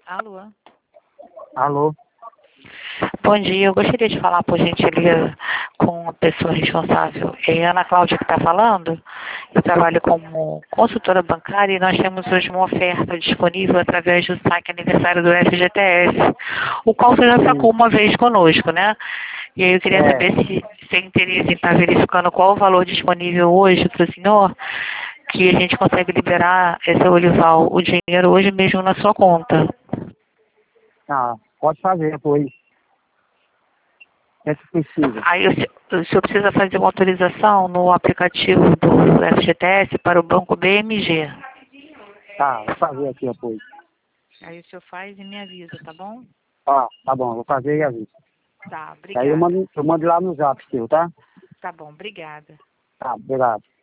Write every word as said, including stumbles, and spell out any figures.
Alô? Alô? Bom dia, eu gostaria de falar, por gentileza, com a pessoa responsável. É Ana Cláudia que está falando. Eu trabalho como consultora bancária e nós temos hoje uma oferta disponível através do saque aniversário do F G T S, o qual você já sacou uma vez conosco, né? E aí eu queria É. saber se se tem interesse em estar verificando qual o valor disponível hoje para o senhor, que a gente consegue liberar esse Olival, o dinheiro hoje mesmo na sua conta. Ah, pode fazer, pois. É que precisa. Aí o se- o senhor precisa fazer uma autorização no aplicativo do F G T S para o banco B M G. Tá, vou fazer aqui, pois. Aí o senhor faz e me avisa, tá bom? Ah, tá bom, vou fazer e aviso. Tá, Aí eu obrigada. mando, eu mando lá no zap seu, tá? Tá bom, obrigada. Tá, obrigado.